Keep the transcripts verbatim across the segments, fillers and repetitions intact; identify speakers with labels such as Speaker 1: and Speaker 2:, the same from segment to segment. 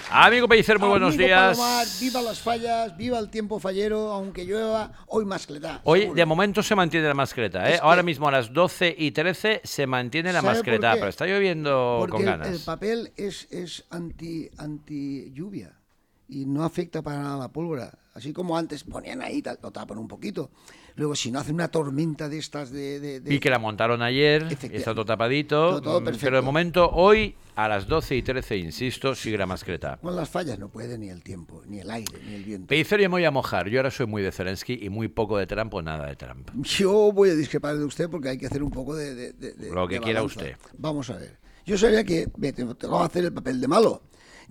Speaker 1: Amigo Pellicer, muy buenos
Speaker 2: Amigo
Speaker 1: días.
Speaker 2: Palomar, viva las fallas, viva el tiempo fallero, aunque llueva, hoy mascletá.
Speaker 1: Hoy,
Speaker 2: seguro.
Speaker 1: de momento, se mantiene la mascleta, ¿eh?
Speaker 2: Es que-
Speaker 1: Ahora mismo a las doce y trece se mantiene la
Speaker 2: ¿Sabe
Speaker 1: mascleta,
Speaker 2: por qué?
Speaker 1: pero está lloviendo
Speaker 2: Porque
Speaker 1: con
Speaker 2: el-
Speaker 1: ganas.
Speaker 2: el papel es, es anti, anti lluvia y no afecta para nada la pólvora. Así como antes ponían ahí, tal, lo tapan un poquito. Luego, si no hace una tormenta de estas de... de- de-
Speaker 1: Y que la montaron ayer,
Speaker 2: Efectivamente.
Speaker 1: está todo tapadito,
Speaker 2: Todo- todo
Speaker 1: mm,
Speaker 2: perfecto.
Speaker 1: pero de momento, hoy, a las doce y trece, insisto, sigue la mascleta.
Speaker 2: Con las fallas no puede ni el tiempo, ni el aire, ni el viento.
Speaker 1: Pellicer, yo me voy a mojar. Yo ahora soy muy de Zelensky y muy poco de Trump o nada de Trump.
Speaker 2: Yo voy a discrepar de usted porque hay que hacer un poco de... de- de- de-
Speaker 1: Lo que
Speaker 2: de
Speaker 1: quiera
Speaker 2: balanza.
Speaker 1: usted.
Speaker 2: Vamos a ver. Yo sabía que ve, te, te va a hacer el papel de malo.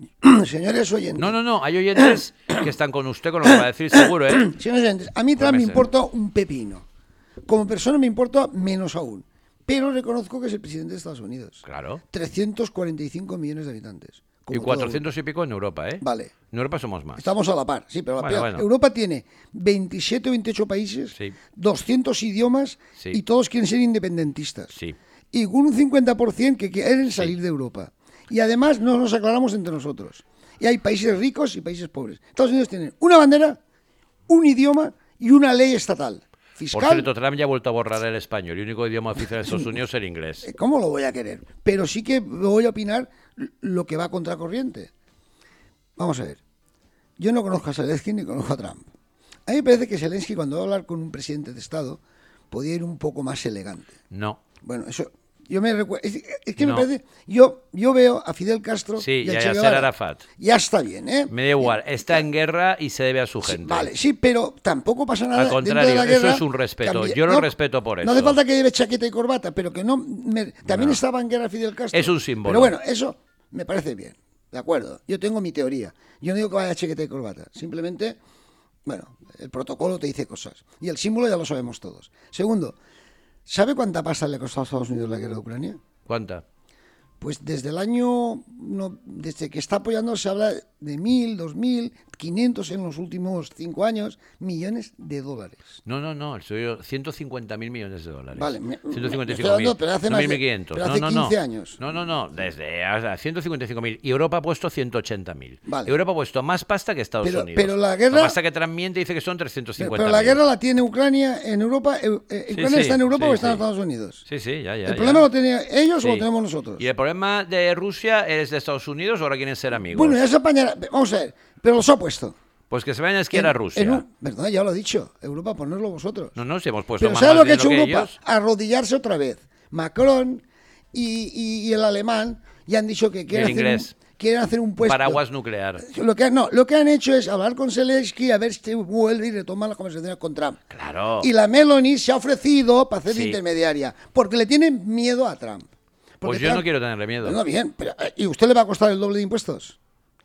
Speaker 2: Señores oyentes.
Speaker 1: No, no, no, hay oyentes que están con usted con lo que va a decir seguro, ¿eh?
Speaker 2: Señores oyentes, a mí Trump me
Speaker 1: Puede ser.
Speaker 2: importa un pepino. Como persona me importa menos aún. Pero reconozco que es el presidente de Estados Unidos.
Speaker 1: Claro.
Speaker 2: trescientos cuarenta y cinco millones de habitantes.
Speaker 1: Y
Speaker 2: como
Speaker 1: cuatrocientos y pico en Europa, ¿eh?
Speaker 2: todo. Vale.
Speaker 1: En Europa somos más.
Speaker 2: Estamos a la par, sí, pero la
Speaker 1: Bueno,
Speaker 2: peor.
Speaker 1: bueno.
Speaker 2: Europa tiene veintisiete o veintiocho países,
Speaker 1: Sí.
Speaker 2: doscientos idiomas
Speaker 1: Sí.
Speaker 2: y todos quieren ser independentistas.
Speaker 1: Sí.
Speaker 2: Y con un cincuenta por ciento que quieren salir de Europa. Y además no nos aclaramos entre nosotros. Y hay países ricos y países pobres. Estados Unidos tienen una bandera, un idioma y una ley estatal.
Speaker 1: Por
Speaker 2: Fiscal.
Speaker 1: cierto, Trump ya ha vuelto a borrar el español. El único idioma oficial de Estados Unidos es el inglés.
Speaker 2: ¿Cómo lo voy a querer? Pero sí que voy a opinar lo que va a contracorriente. Vamos a ver. Yo no conozco a Zelensky ni conozco a Trump. A mí me parece que Zelensky, cuando va a hablar con un presidente de Estado, podía ir un poco más elegante.
Speaker 1: No.
Speaker 2: Bueno, eso... Yo me recuerdo... Es, es que
Speaker 1: No.
Speaker 2: me parece... Yo, yo veo a Fidel Castro
Speaker 1: Sí,
Speaker 2: y a
Speaker 1: y a
Speaker 2: Che
Speaker 1: Yasser
Speaker 2: Guevara.
Speaker 1: Arafat.
Speaker 2: Ya está bien, ¿eh?
Speaker 1: Me da igual. Está en guerra y se debe a su
Speaker 2: Sí,
Speaker 1: gente.
Speaker 2: vale, sí, pero tampoco pasa nada.
Speaker 1: Al contrario,
Speaker 2: dentro de la
Speaker 1: eso
Speaker 2: guerra,
Speaker 1: es un respeto.
Speaker 2: cambia-
Speaker 1: Yo lo
Speaker 2: no,
Speaker 1: respeto por
Speaker 2: No hace
Speaker 1: eso.
Speaker 2: falta que lleve chaqueta y corbata, pero que no. me- también
Speaker 1: No.
Speaker 2: estaba en guerra Fidel Castro.
Speaker 1: Es un símbolo.
Speaker 2: Pero bueno, eso me parece bien. De acuerdo. Yo tengo mi teoría. Yo no digo que vaya chaqueta y corbata. Simplemente, bueno, el protocolo te dice cosas. Y el símbolo ya lo sabemos todos. Segundo, ¿sabe cuánta pasta le ha costado a Estados Unidos la guerra de Ucrania?
Speaker 1: ¿Cuánta?
Speaker 2: Pues desde el año, no, desde que está apoyando se habla de mil, dos mil, quinientos en los últimos cinco años, millones de dólares.
Speaker 1: No, no, no. El suyo, ciento cincuenta mil millones de dólares.
Speaker 2: Vale, me-
Speaker 1: ciento cincuenta y
Speaker 2: me
Speaker 1: cinco
Speaker 2: estoy
Speaker 1: mil.
Speaker 2: dando, pero hace
Speaker 1: no
Speaker 2: más de-
Speaker 1: mil quinientos.
Speaker 2: pero
Speaker 1: No,
Speaker 2: hace
Speaker 1: no,
Speaker 2: quince
Speaker 1: no.
Speaker 2: años.
Speaker 1: No, no, no. Desde a ciento cincuenta y cinco mil. Y Europa ha puesto ciento ochenta mil.
Speaker 2: Vale.
Speaker 1: Europa ha puesto más pasta que Estados
Speaker 2: Pero-
Speaker 1: Unidos.
Speaker 2: pero la guerra-
Speaker 1: Lo que pasa es que Trump miente y dice que son trescientos
Speaker 2: Pero,
Speaker 1: cincuenta
Speaker 2: pero la
Speaker 1: mil.
Speaker 2: guerra la tiene Ucrania en Europa. eh, eh,
Speaker 1: Sí,
Speaker 2: ¿Ucrania
Speaker 1: sí,
Speaker 2: está en Europa
Speaker 1: sí,
Speaker 2: o está en
Speaker 1: sí.
Speaker 2: Estados Unidos?
Speaker 1: Sí, sí, ya, ya.
Speaker 2: ¿El
Speaker 1: ya.
Speaker 2: problema lo tienen ellos o
Speaker 1: Sí.
Speaker 2: lo tenemos nosotros?
Speaker 1: ¿Y el problema de Rusia es de Estados Unidos o ahora quieren ser amigos?
Speaker 2: Bueno, ya se apañará. Vamos a ver, pero los ha puesto.
Speaker 1: Pues que se vayan a esquiar
Speaker 2: En-
Speaker 1: a Rusia.
Speaker 2: en un- Verdad, ya lo he dicho. Europa, ponerlo vosotros.
Speaker 1: No, no, si hemos puesto
Speaker 2: Pero
Speaker 1: más,
Speaker 2: ¿sabes
Speaker 1: más
Speaker 2: lo que ha hecho
Speaker 1: dinero que
Speaker 2: Europa?
Speaker 1: ellos.
Speaker 2: Arrodillarse otra vez. Macron y, y- y el alemán ya han dicho que quieren,
Speaker 1: El
Speaker 2: hacer
Speaker 1: inglés.
Speaker 2: un, quieren hacer un puesto.
Speaker 1: Paraguas nuclear.
Speaker 2: Lo que, no, lo que han hecho es hablar con Zelensky a ver si vuelve y retoma las conversaciones con Trump.
Speaker 1: Claro.
Speaker 2: Y la Meloni se ha ofrecido para hacer de
Speaker 1: Sí.
Speaker 2: intermediaria, porque le tienen miedo a Trump. Porque
Speaker 1: Pues yo
Speaker 2: Trump-
Speaker 1: no quiero tenerle miedo.
Speaker 2: No, bien, pero, eh, ¿y usted le va a costar el doble de impuestos?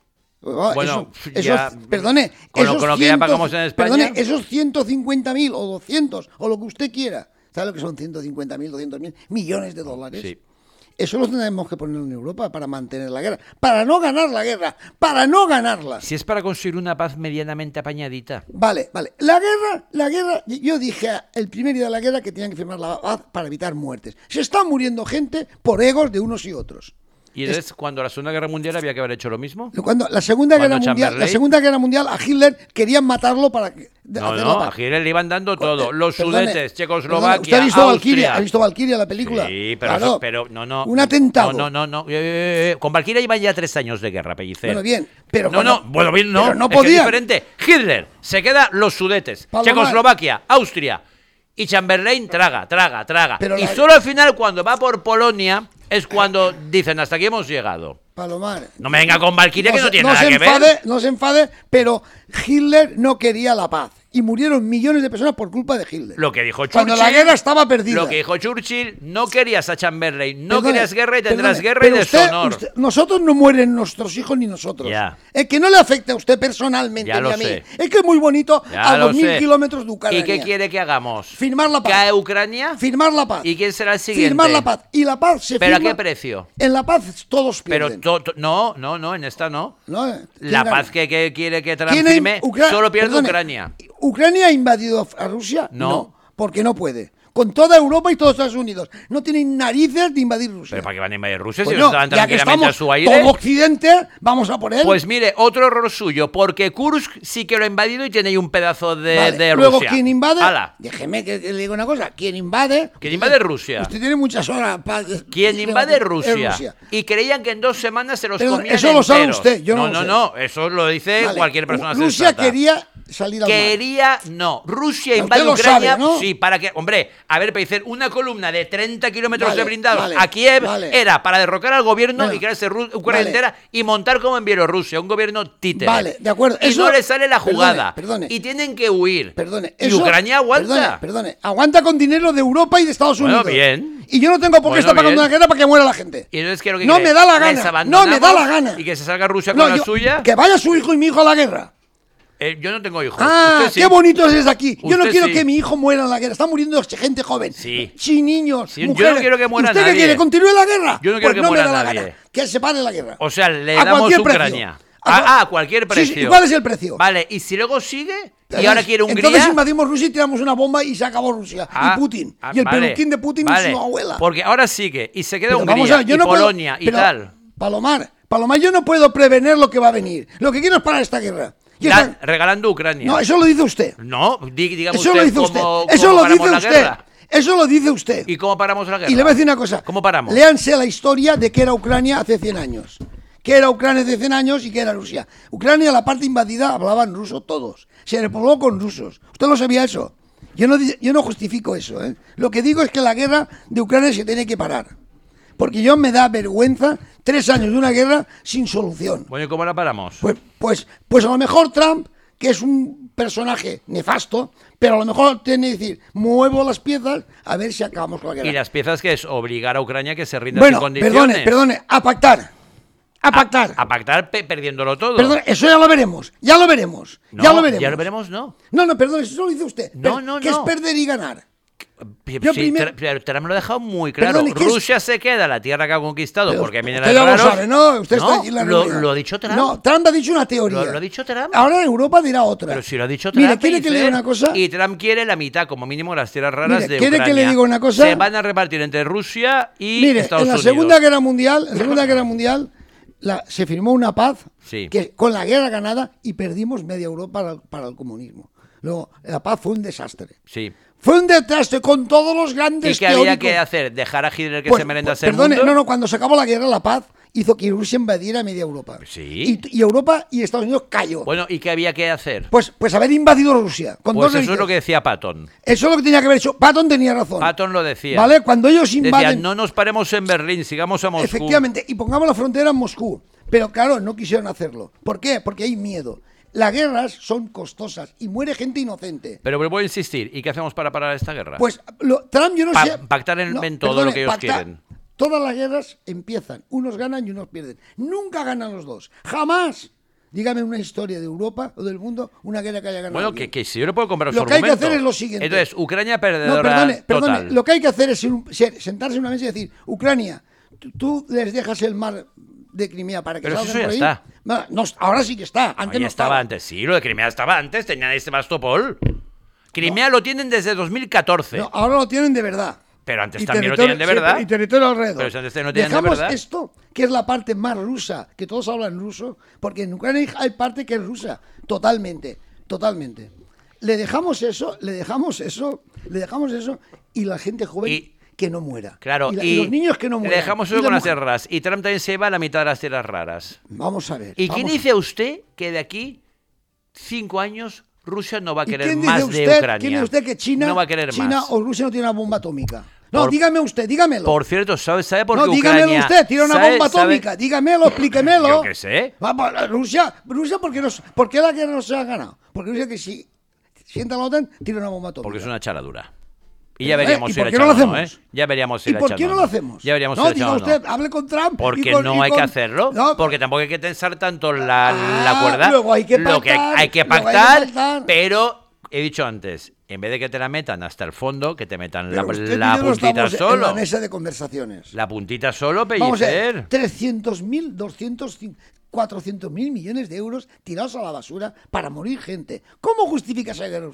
Speaker 2: Oh,
Speaker 1: Bueno,
Speaker 2: eso- esos-
Speaker 1: ya-
Speaker 2: perdone,
Speaker 1: con lo-
Speaker 2: esos
Speaker 1: con lo que ya pagamos en España.
Speaker 2: Perdone, esos ciento cincuenta mil o doscientos o lo que usted quiera. ¿Sabe lo que son ciento cincuenta mil, doscientos mil millones de dólares?
Speaker 1: Sí.
Speaker 2: Eso lo tenemos que poner en Europa para mantener la guerra, para no ganar la guerra, para no ganarla.
Speaker 1: Si es para conseguir una paz medianamente apañadita.
Speaker 2: Vale, vale. La guerra, la guerra, yo dije el primer día de la guerra que tenían que firmar la paz para evitar muertes. Se está muriendo gente por egos de unos y otros.
Speaker 1: Y entonces, cuando la Segunda Guerra Mundial había que haber hecho lo mismo.
Speaker 2: Cuando la Segunda
Speaker 1: Cuando
Speaker 2: Guerra Mundial, la
Speaker 1: Chamberlain-
Speaker 2: Segunda Guerra Mundial a Hitler querían matarlo para que de-
Speaker 1: No,
Speaker 2: hacer
Speaker 1: no,
Speaker 2: la
Speaker 1: a
Speaker 2: paz.
Speaker 1: Hitler le iban dando todo.
Speaker 2: Eh,
Speaker 1: Los
Speaker 2: perdone,
Speaker 1: Sudetes,
Speaker 2: perdone,
Speaker 1: Checoslovaquia,
Speaker 2: ¿Usted ha visto Valkyria?
Speaker 1: Austria.
Speaker 2: ¿Ha visto Valkyria la película?
Speaker 1: Sí, pero,
Speaker 2: Claro,
Speaker 1: eso- pero no, no.
Speaker 2: Un atentado.
Speaker 1: No, no, no. no. Eh, eh, eh, Con Valkyria iban ya tres años de guerra, Pellicer.
Speaker 2: Bueno, bien, pero
Speaker 1: No,
Speaker 2: cuando-
Speaker 1: no, bueno, bien, no.
Speaker 2: pero no
Speaker 1: es que es
Speaker 2: podían.
Speaker 1: diferente. Hitler se queda los Sudetes,
Speaker 2: Palomar.
Speaker 1: Checoslovaquia, Austria. Y Chamberlain traga, traga, traga.
Speaker 2: Pero
Speaker 1: y
Speaker 2: la-
Speaker 1: solo al final, cuando va por Polonia, es cuando dicen hasta aquí hemos llegado.
Speaker 2: Palomar.
Speaker 1: No me venga con Valkyria, que
Speaker 2: se-
Speaker 1: no tiene
Speaker 2: se
Speaker 1: nada que
Speaker 2: enfade,
Speaker 1: ver.
Speaker 2: No se enfade, pero Hitler no quería la paz. Y murieron millones de personas por culpa de Hitler.
Speaker 1: Lo que dijo Churchill.
Speaker 2: Cuando la guerra estaba perdida.
Speaker 1: Lo que dijo Churchill, no querías a Chamberlain, no
Speaker 2: Perdone,
Speaker 1: querías guerra y tendrás
Speaker 2: perdone,
Speaker 1: guerra y
Speaker 2: pero usted-
Speaker 1: deshonor.
Speaker 2: usted- nosotros no mueren nuestros hijos ni nosotros.
Speaker 1: Ya.
Speaker 2: Es que no le afecta a usted personalmente
Speaker 1: Ya
Speaker 2: ni
Speaker 1: lo
Speaker 2: a mí.
Speaker 1: sé.
Speaker 2: Es que es muy bonito
Speaker 1: Ya
Speaker 2: a
Speaker 1: lo
Speaker 2: dos mil
Speaker 1: sé.
Speaker 2: kilómetros de Ucrania.
Speaker 1: ¿Y qué quiere que hagamos?
Speaker 2: Firmar la paz.
Speaker 1: ¿Cae Ucrania?
Speaker 2: Firmar la paz.
Speaker 1: ¿Y quién será el siguiente?
Speaker 2: Firmar la paz. Y la paz se
Speaker 1: ¿Pero a
Speaker 2: firma-
Speaker 1: qué precio?
Speaker 2: En la paz todos
Speaker 1: Pero
Speaker 2: pierden.
Speaker 1: to- to- no, no, no, en esta no.
Speaker 2: ¿No? ¿Quién
Speaker 1: La
Speaker 2: gana?
Speaker 1: paz que, que quiere que Trump
Speaker 2: ¿Quién ha-
Speaker 1: firme
Speaker 2: Ucra-
Speaker 1: solo pierde
Speaker 2: perdone,
Speaker 1: Ucrania.
Speaker 2: ¿Ucrania ha invadido a Rusia?
Speaker 1: No.
Speaker 2: Porque no puede. con toda Europa y todos Estados Unidos. No tienen narices de invadir Rusia.
Speaker 1: ¿Pero para qué van a invadir Rusia
Speaker 2: Pues
Speaker 1: si
Speaker 2: no,
Speaker 1: no estaban
Speaker 2: ya que
Speaker 1: tranquilamente a
Speaker 2: estamos
Speaker 1: su aire?
Speaker 2: todo Occidente, vamos a por él.
Speaker 1: Pues mire, otro error suyo, porque Kursk sí que lo ha invadido y tiene ahí un pedazo de,
Speaker 2: Vale,
Speaker 1: de
Speaker 2: luego,
Speaker 1: Rusia.
Speaker 2: ¿quién invade?
Speaker 1: Ala.
Speaker 2: Déjeme que, que le diga una cosa. ¿Quién invade?
Speaker 1: ¿Quién invade Rusia?
Speaker 2: Usted tiene muchas horas para...
Speaker 1: ¿Quién invade
Speaker 2: Es
Speaker 1: Rusia?
Speaker 2: Rusia.
Speaker 1: Y creían que en dos semanas se los
Speaker 2: Pero
Speaker 1: comían
Speaker 2: eso lo sabe
Speaker 1: enteros.
Speaker 2: usted, yo no
Speaker 1: no,
Speaker 2: lo sé.
Speaker 1: no, no, eso lo dice
Speaker 2: Vale,
Speaker 1: cualquier persona
Speaker 2: Rusia
Speaker 1: sensata.
Speaker 2: quería salir al mar.
Speaker 1: Quería, no, Rusia
Speaker 2: Usted
Speaker 1: invade
Speaker 2: lo
Speaker 1: Ucrania,
Speaker 2: sabe, ¿no?
Speaker 1: sí, para que, hombre, a ver, para decir, una columna de treinta kilómetros
Speaker 2: Vale,
Speaker 1: de blindados
Speaker 2: vale,
Speaker 1: a Kiev
Speaker 2: vale.
Speaker 1: era para derrocar al gobierno
Speaker 2: Bueno,
Speaker 1: y crearse Ru- Ucrania
Speaker 2: vale.
Speaker 1: entera y montar como en Bielorrusia, un gobierno títere.
Speaker 2: Vale, de acuerdo.
Speaker 1: Y
Speaker 2: Eso-
Speaker 1: no le sale la jugada.
Speaker 2: perdone, perdone.
Speaker 1: Y tienen que huir.
Speaker 2: Perdone.
Speaker 1: Y
Speaker 2: eso-
Speaker 1: Ucrania aguanta.
Speaker 2: Perdone, perdone. Aguanta con dinero de Europa y de Estados
Speaker 1: Bueno,
Speaker 2: Unidos.
Speaker 1: bien.
Speaker 2: Y yo no tengo por qué
Speaker 1: Bueno,
Speaker 2: estar pagando
Speaker 1: bien.
Speaker 2: una guerra para que muera la gente.
Speaker 1: Y entonces, ¿qué es lo que
Speaker 2: No
Speaker 1: cree?
Speaker 2: me da la
Speaker 1: ¿Les
Speaker 2: gana. No
Speaker 1: abandonamos
Speaker 2: me da la gana.
Speaker 1: Y que se salga Rusia
Speaker 2: No,
Speaker 1: con la
Speaker 2: yo-
Speaker 1: suya.
Speaker 2: Que vaya su hijo y mi hijo a la guerra.
Speaker 1: Eh, yo no tengo hijos.
Speaker 2: Ah,
Speaker 1: Usted sí.
Speaker 2: qué bonito es aquí. Yo no
Speaker 1: Usted
Speaker 2: quiero
Speaker 1: sí.
Speaker 2: que mi hijo muera en la guerra. Está muriendo gente joven.
Speaker 1: Sí.
Speaker 2: Sin niños,
Speaker 1: Sí, yo no
Speaker 2: mujeres.
Speaker 1: quiero que muera
Speaker 2: ¿Usted
Speaker 1: nadie.
Speaker 2: qué quiere? ¿Continúe la guerra?
Speaker 1: Yo no quiero
Speaker 2: Pues
Speaker 1: que
Speaker 2: no
Speaker 1: muera
Speaker 2: me da la
Speaker 1: nadie.
Speaker 2: gana. Que se pare la guerra.
Speaker 1: O sea, le
Speaker 2: A
Speaker 1: damos
Speaker 2: cualquier
Speaker 1: Ucrania.
Speaker 2: precio.
Speaker 1: A,
Speaker 2: A cua-
Speaker 1: ah, a cualquier
Speaker 2: Sí,
Speaker 1: precio.
Speaker 2: sí, ¿y cuál es el precio?
Speaker 1: Vale, y si luego sigue y
Speaker 2: Entonces-
Speaker 1: ahora quiere Hungría.
Speaker 2: Entonces invadimos Rusia y tiramos una bomba y se acabó Rusia.
Speaker 1: Ah,
Speaker 2: y Putin.
Speaker 1: ah,
Speaker 2: y el
Speaker 1: vale,
Speaker 2: peluquín de Putin
Speaker 1: vale,
Speaker 2: y su abuela.
Speaker 1: Porque ahora sigue y se queda
Speaker 2: Pero
Speaker 1: Hungría
Speaker 2: vamos a ver, yo
Speaker 1: y
Speaker 2: no puedo-
Speaker 1: Polonia y
Speaker 2: pero,
Speaker 1: tal.
Speaker 2: Palomar, Palomar, yo no puedo prevenir lo que va a venir. Lo que quiero es parar esta guerra. Y
Speaker 1: Da-
Speaker 2: esta-
Speaker 1: regalando Ucrania.
Speaker 2: No, eso lo dice usted.
Speaker 1: No, di- dígame
Speaker 2: Eso
Speaker 1: usted
Speaker 2: lo dice usted.
Speaker 1: cómo,
Speaker 2: Eso
Speaker 1: cómo
Speaker 2: lo
Speaker 1: paramos
Speaker 2: dice
Speaker 1: la
Speaker 2: usted.
Speaker 1: guerra.
Speaker 2: Eso lo dice usted.
Speaker 1: ¿Y cómo paramos la guerra?
Speaker 2: Y le voy a decir una cosa.
Speaker 1: ¿Cómo paramos?
Speaker 2: Léanse la historia de qué era Ucrania hace cien años. ¿Qué era Ucrania hace cien años y qué era Rusia? Ucrania, la parte invadida, hablaban ruso todos. Se repobló con rusos. ¿Usted lo sabía eso? Yo no, di- yo no justifico eso. ¿eh? Lo que digo es que la guerra de Ucrania se tiene que parar. Porque yo me da vergüenza tres años de una guerra sin solución.
Speaker 1: Bueno, ¿y cómo la paramos?
Speaker 2: Pues, pues, pues a lo mejor Trump, que es un personaje nefasto, pero a lo mejor tiene que decir, muevo las piezas a ver si acabamos con la guerra.
Speaker 1: Y las piezas que es obligar a Ucrania a que se rinda
Speaker 2: Bueno,
Speaker 1: sin condiciones.
Speaker 2: perdone, perdone, a pactar. A pactar.
Speaker 1: A, a pactar pe- perdiéndolo todo.
Speaker 2: Perdone, eso ya lo veremos. Ya lo veremos.
Speaker 1: No,
Speaker 2: ya lo veremos.
Speaker 1: Ya lo veremos, no.
Speaker 2: No, no, perdón, eso lo dice usted.
Speaker 1: No,
Speaker 2: Per-
Speaker 1: no,
Speaker 2: ¿Qué
Speaker 1: no.
Speaker 2: es perder y ganar?
Speaker 1: Sí,
Speaker 2: Yo primero-
Speaker 1: Tra- pero Trump me lo ha dejado muy claro.
Speaker 2: Perdone, ¿qué es?
Speaker 1: Rusia se queda la tierra que ha conquistado
Speaker 2: Pero
Speaker 1: porque viene
Speaker 2: usted ya lo sabe, ¿no? Usted está aquí en la
Speaker 1: lo,
Speaker 2: reunión.
Speaker 1: lo ha dicho Trump.
Speaker 2: No, Trump ha dicho una teoría.
Speaker 1: Lo- lo ha dicho Trump.
Speaker 2: Ahora Europa dirá otra.
Speaker 1: Pero si lo ha dicho Trump.
Speaker 2: Mire, ¿quiere que le diga
Speaker 1: dice,
Speaker 2: una cosa?
Speaker 1: Y Trump quiere la mitad, como mínimo, las tierras raras
Speaker 2: Mire,
Speaker 1: de
Speaker 2: ¿quiere
Speaker 1: Ucrania.
Speaker 2: que le diga una cosa?
Speaker 1: Se van a repartir entre Rusia y
Speaker 2: Mire,
Speaker 1: Estados
Speaker 2: en la
Speaker 1: Unidos.
Speaker 2: Segunda Guerra Mundial, en la Segunda Guerra Mundial la- se firmó una paz
Speaker 1: Sí.
Speaker 2: que con la guerra ganada y perdimos media Europa para, para el comunismo. Luego, la paz fue un desastre.
Speaker 1: Sí.
Speaker 2: Fue un desastre con todos los grandes
Speaker 1: ¿Y qué había
Speaker 2: teóricos.
Speaker 1: que hacer? ¿Dejar a Hitler que
Speaker 2: Pues,
Speaker 1: se merendase
Speaker 2: pues,
Speaker 1: el
Speaker 2: perdone,
Speaker 1: mundo?
Speaker 2: no, no, cuando se acabó la guerra, la paz hizo que Rusia invadiera media Europa.
Speaker 1: Sí.
Speaker 2: Y, y Europa y Estados Unidos cayó.
Speaker 1: Bueno, ¿y qué había que hacer?
Speaker 2: Pues, pues haber invadido Rusia. Con
Speaker 1: Pues
Speaker 2: dos
Speaker 1: eso es
Speaker 2: narices.
Speaker 1: lo que decía Patton.
Speaker 2: Eso es lo que tenía que haber hecho. Patton tenía razón.
Speaker 1: Patton lo decía.
Speaker 2: ¿Vale? Cuando ellos invaden.
Speaker 1: Decía, no nos paremos en Berlín, sigamos a Moscú.
Speaker 2: Efectivamente, y pongamos la frontera en Moscú. Pero claro, no quisieron hacerlo. ¿Por qué? Porque hay miedo. Las guerras son costosas y muere gente inocente.
Speaker 1: Pero vuelvo a insistir, ¿y qué hacemos para parar esta guerra?
Speaker 2: Pues lo- Trump, yo no
Speaker 1: Pa-
Speaker 2: sé.
Speaker 1: pactar en- en todo lo que ellos quieren.
Speaker 2: Todas las guerras empiezan, unos ganan y unos pierden. Nunca ganan los dos. Jamás. Dígame una historia de Europa o del mundo, una guerra que haya ganado.
Speaker 1: Bueno,
Speaker 2: alguien.
Speaker 1: que, que si yo le puedo comprar
Speaker 2: Lo
Speaker 1: su
Speaker 2: que hay que
Speaker 1: argumento.
Speaker 2: hacer es lo siguiente.
Speaker 1: Entonces, Ucrania
Speaker 2: No,
Speaker 1: perdedora
Speaker 2: perdone, perdone.
Speaker 1: total.
Speaker 2: Lo que hay que hacer es un- ser- sentarse en una mesa y decir, Ucrania, tú, tú les dejas el mar de Crimea para que
Speaker 1: Pero
Speaker 2: salgan
Speaker 1: eso ya
Speaker 2: por ahí.
Speaker 1: está.
Speaker 2: No, no, ahora sí que está. Antes
Speaker 1: Ahí
Speaker 2: no
Speaker 1: estaba
Speaker 2: estaba.
Speaker 1: antes. Sí, lo de Crimea estaba antes. Tenían este Sebastopol. Crimea lo tienen desde dos mil catorce.
Speaker 2: No, ahora lo tienen de verdad.
Speaker 1: Pero antes
Speaker 2: Y
Speaker 1: también lo
Speaker 2: territorio-
Speaker 1: tienen de verdad.
Speaker 2: sí, y territorio alrededor.
Speaker 1: Pero si antes no tienen de
Speaker 2: Dejamos
Speaker 1: verdad.
Speaker 2: esto, que es la parte más rusa, que todos hablan ruso, porque en Ucrania hay parte que es rusa, totalmente, totalmente. Le dejamos eso, le dejamos eso, le dejamos eso, y la gente joven
Speaker 1: Y-
Speaker 2: que no muera.
Speaker 1: Claro,
Speaker 2: y, la-
Speaker 1: y,
Speaker 2: y los niños que no
Speaker 1: le
Speaker 2: mueran.
Speaker 1: dejamos
Speaker 2: Y
Speaker 1: eso
Speaker 2: la
Speaker 1: con las
Speaker 2: mujer-
Speaker 1: tierras raras. Y Trump también se va a la mitad de las tierras raras.
Speaker 2: Vamos a ver.
Speaker 1: ¿Y quién
Speaker 2: vamos a-
Speaker 1: dice a usted que de aquí cinco años Rusia no va a
Speaker 2: ¿Y
Speaker 1: querer
Speaker 2: quién dice
Speaker 1: más de
Speaker 2: usted,
Speaker 1: Ucrania?
Speaker 2: ¿Quién dice usted que China,
Speaker 1: no va a querer
Speaker 2: China
Speaker 1: más?
Speaker 2: o Rusia no tiene una bomba atómica? No,
Speaker 1: Por-
Speaker 2: dígame usted, dígamelo.
Speaker 1: Por cierto, ¿sabe, sabe por
Speaker 2: no,
Speaker 1: qué
Speaker 2: dígamelo
Speaker 1: Ucrania...
Speaker 2: usted, tiene una
Speaker 1: sabe-
Speaker 2: bomba
Speaker 1: sabe-
Speaker 2: atómica. Dígamelo, explíquemelo.
Speaker 1: Yo qué sé.
Speaker 2: Vamos, Rusia, Rusia ¿por, qué no, ¿por qué la guerra no se ha ganado? Porque Rusia que si sienta la OTAN, tiene una bomba atómica.
Speaker 1: Porque es una charadura. Y
Speaker 2: Pero,
Speaker 1: ya
Speaker 2: eh,
Speaker 1: veríamos
Speaker 2: ¿y
Speaker 1: si
Speaker 2: por
Speaker 1: la
Speaker 2: qué no lo
Speaker 1: echamos, ¿no,
Speaker 2: hacemos?
Speaker 1: ¿eh? Ya veríamos si
Speaker 2: ¿Y
Speaker 1: la
Speaker 2: por qué
Speaker 1: echamos,
Speaker 2: no lo hacemos?
Speaker 1: Ya veríamos
Speaker 2: no,
Speaker 1: si la
Speaker 2: diga
Speaker 1: echamos,
Speaker 2: usted,
Speaker 1: ¿no?
Speaker 2: hable con Trump. y
Speaker 1: Porque
Speaker 2: con-
Speaker 1: no
Speaker 2: y
Speaker 1: hay
Speaker 2: con-
Speaker 1: que hacerlo.
Speaker 2: No,
Speaker 1: Porque tampoco hay que tensar tanto la,
Speaker 2: Ah,
Speaker 1: la cuerda.
Speaker 2: luego hay que
Speaker 1: Lo que
Speaker 2: pactar,
Speaker 1: hay que
Speaker 2: luego hay que
Speaker 1: pactar,
Speaker 2: pactar.
Speaker 1: pero he dicho antes, en vez de que te la metan hasta el fondo, que te metan la,
Speaker 2: pero usted y
Speaker 1: la
Speaker 2: yo no
Speaker 1: puntita
Speaker 2: estamos en
Speaker 1: solo.
Speaker 2: la mesa de conversaciones.
Speaker 1: La puntita solo,
Speaker 2: Vamos a ver,
Speaker 1: Pellicer.
Speaker 2: trescientos mil, doscientos, cuatrocientos mil millones de euros tirados a la basura para morir gente. ¿Cómo justifica esa guerra usted?